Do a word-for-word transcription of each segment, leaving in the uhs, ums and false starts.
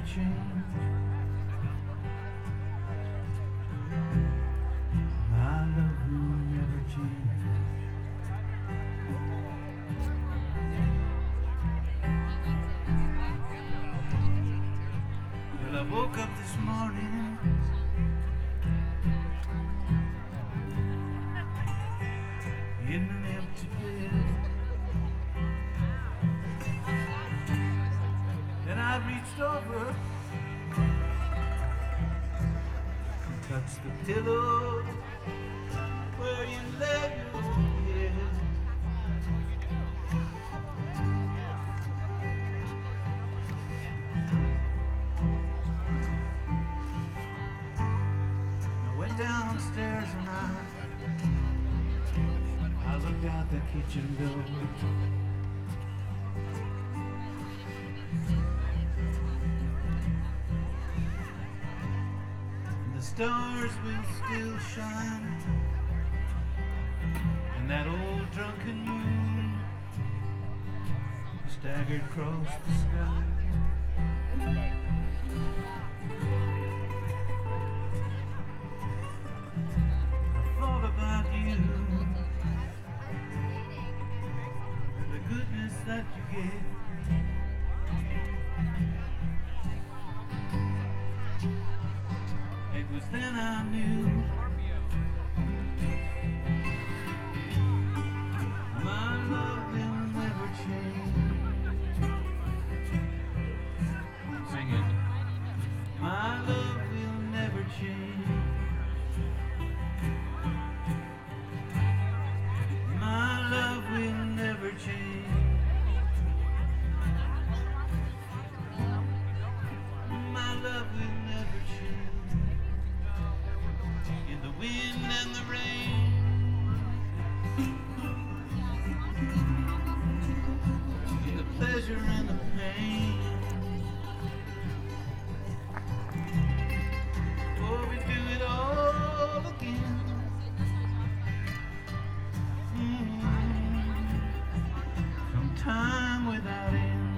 change. My love will never change. Well, I woke up this morning in an empty bed, and I reached over and touched the pillow where you lay your head. I went downstairs and I I looked out the kitchen door. The stars will still shine, and that old drunken moon staggered across the sky. I thought about you, the goodness that you gave. It was then I knew my love will never change. Sing it. My love will never change. My love will never change. My love will never change. In the wind and the rain, in the pleasure and the pain. Oh, we do it all again. Mm-hmm. From time without end.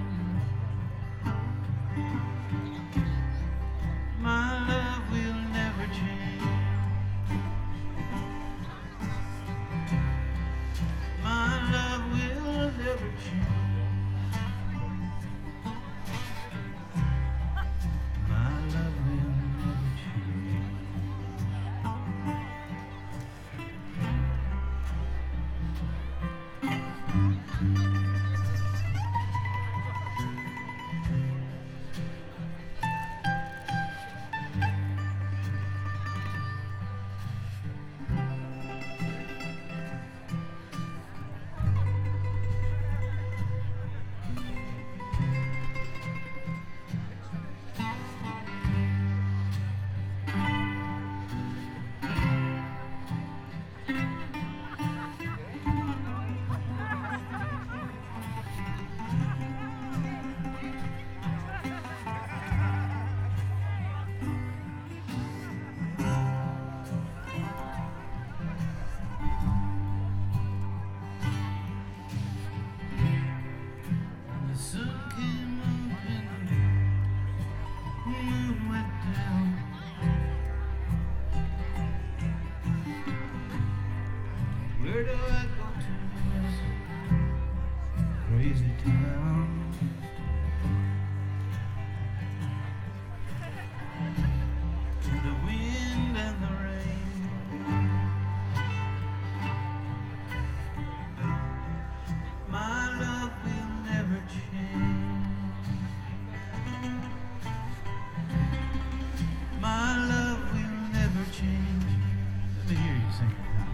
My love will never change. My love will never change. My love will never change. The sun came up and the moon went down. Where do I go to this crazy town? To the wind and the rain, my love will never change. My love will never change. Let me hear you sing it now.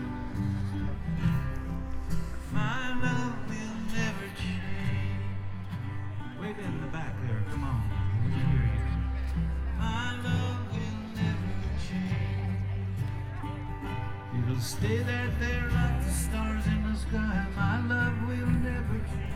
My love will never change. Way down in the back there, come on. Let me hear you. My love will never change. It'll stay there, there like the stars in the sky. My love will never change.